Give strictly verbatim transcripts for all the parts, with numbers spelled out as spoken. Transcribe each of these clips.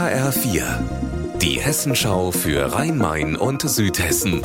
H R vier, die Hessenschau für Rhein-Main und Südhessen.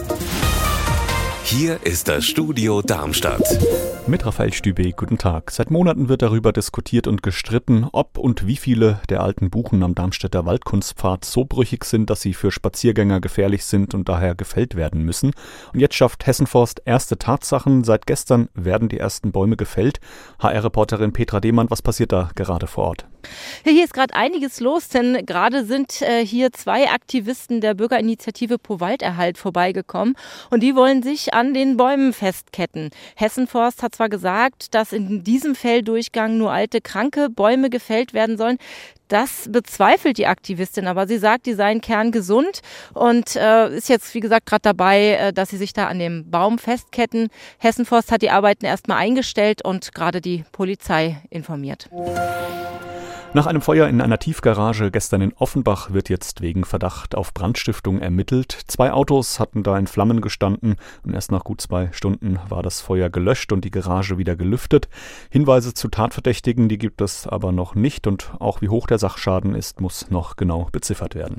Hier ist das Studio Darmstadt. Mit Raphael Stübe, guten Tag. Seit Monaten wird darüber diskutiert und gestritten, ob und wie viele der alten Buchen am Darmstädter Waldkunstpfad so brüchig sind, dass sie für Spaziergänger gefährlich sind und daher gefällt werden müssen. Und jetzt schafft Hessenforst erste Tatsachen. Seit gestern werden die ersten Bäume gefällt. H R-Reporterin Petra Dehmann, was passiert da gerade vor Ort? Hier ist gerade einiges los, denn gerade sind äh, hier zwei Aktivisten der Bürgerinitiative Pro Walderhalt vorbeigekommen und die wollen sich an den Bäumen festketten. Hessenforst hat zwar gesagt, dass in diesem Felldurchgang nur alte, kranke Bäume gefällt werden sollen. Das bezweifelt die Aktivistin, aber sie sagt, die seien kerngesund und äh, ist jetzt, wie gesagt, gerade dabei, äh, dass sie sich da an dem Baum festketten. Hessenforst hat die Arbeiten erstmal eingestellt und gerade die Polizei informiert. Nach einem Feuer in einer Tiefgarage gestern in Offenbach wird jetzt wegen Verdacht auf Brandstiftung ermittelt. Zwei Autos hatten da in Flammen gestanden und erst nach gut zwei Stunden war das Feuer gelöscht und die Garage wieder gelüftet. Hinweise zu Tatverdächtigen, die gibt es aber noch nicht und auch wie hoch der Sachschaden ist, muss noch genau beziffert werden.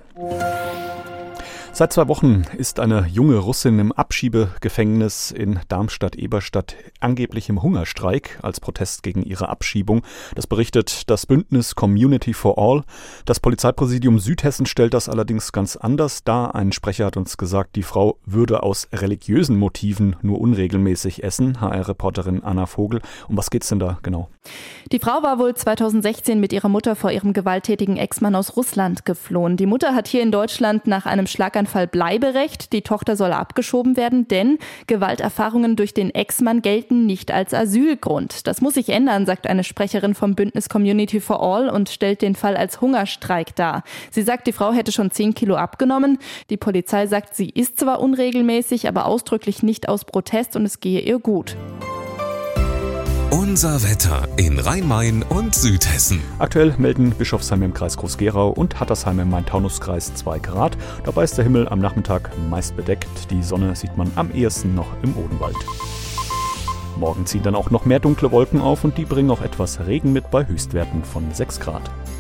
Seit zwei Wochen ist eine junge Russin im Abschiebegefängnis in Darmstadt-Eberstadt angeblich im Hungerstreik als Protest gegen ihre Abschiebung. Das berichtet das Bündnis Community for All. Das Polizeipräsidium Südhessen stellt das allerdings ganz anders dar. Ein Sprecher hat uns gesagt, die Frau würde aus religiösen Motiven nur unregelmäßig essen. H R-Reporterin Anna Vogel. Um was geht's denn da genau? Die Frau war wohl zweitausendsechzehn mit ihrer Mutter vor ihrem gewalttätigen Ex-Mann aus Russland geflohen. Die Mutter hat hier in Deutschland nach einem Schlaganfall Bleiberecht. Die Tochter soll abgeschoben werden, denn Gewalterfahrungen durch den Ex-Mann gelten nicht als Asylgrund. Das muss sich ändern, sagt eine Sprecherin vom Bündnis Community for All und stellt den Fall als Hungerstreik dar. Sie sagt, die Frau hätte schon zehn Kilo abgenommen. Die Polizei sagt, sie isst zwar unregelmäßig, aber ausdrücklich nicht aus Protest und es gehe ihr gut. Unser Wetter in Rhein-Main und Südhessen. Aktuell melden Bischofsheim im Kreis Groß-Gerau und Hattersheim im Main-Taunus-Kreis zwei Grad. Dabei ist der Himmel am Nachmittag meist bedeckt. Die Sonne sieht man am ehesten noch im Odenwald. Morgen ziehen dann auch noch mehr dunkle Wolken auf und die bringen auch etwas Regen mit bei Höchstwerten von sechs Grad.